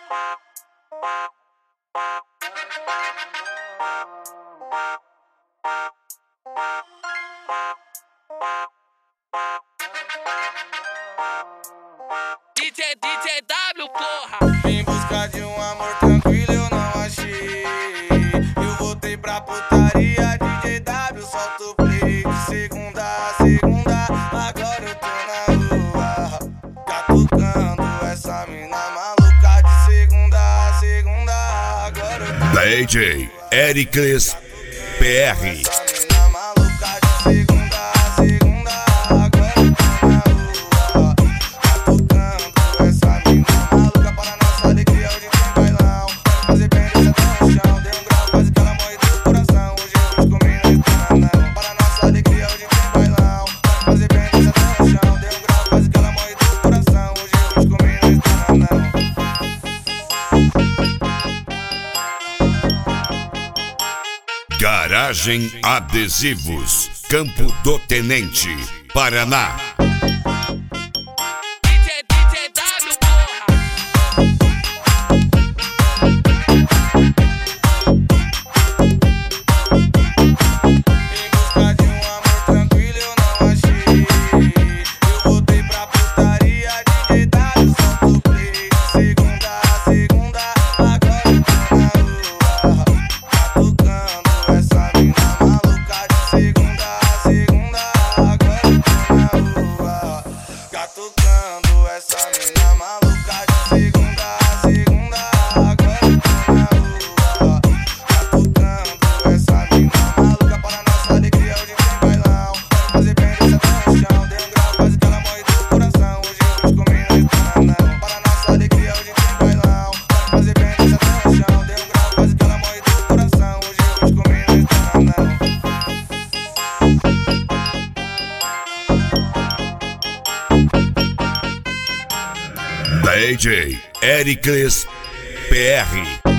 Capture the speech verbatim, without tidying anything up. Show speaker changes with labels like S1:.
S1: D J, D J W, porra!
S2: Em busca de um amor tranquilo eu não achei. Eu voltei pra putaria, D J W, solta o play de segunda a segunda. Agora eu tô na rua, catucando essa mina maluca de segunda a segunda. Agora eu tô
S3: D J Ericles P R. Garagem Adesivos, Campo do Tenente, Paraná.
S1: D J, D J W, porra!
S2: Em busca de um amor tranquilo eu não achei. Eu voltei pra putaria, D J W, solta o play de segunda a segunda. Agora eu tô na rua, catucando essa mina maluca de segunda a segunda. Agora eu tô na rua, catucando essa mina maluca de segunda a segunda. Agora eu tô na rua, catucando essa mina maluca. Para nossa alegria hoje tem bailão. Fazer bem dessa até no chão. Dei um grau, quase que ela morre do coração. Hoje eu vou comer na estrada. Para nossa alegria hoje tem bailão. Fazer bem dessa até no chão. Dei um grau, quase que ela morre do coração. Hoje eu vou comer na estrada.
S3: D J Ericles P R.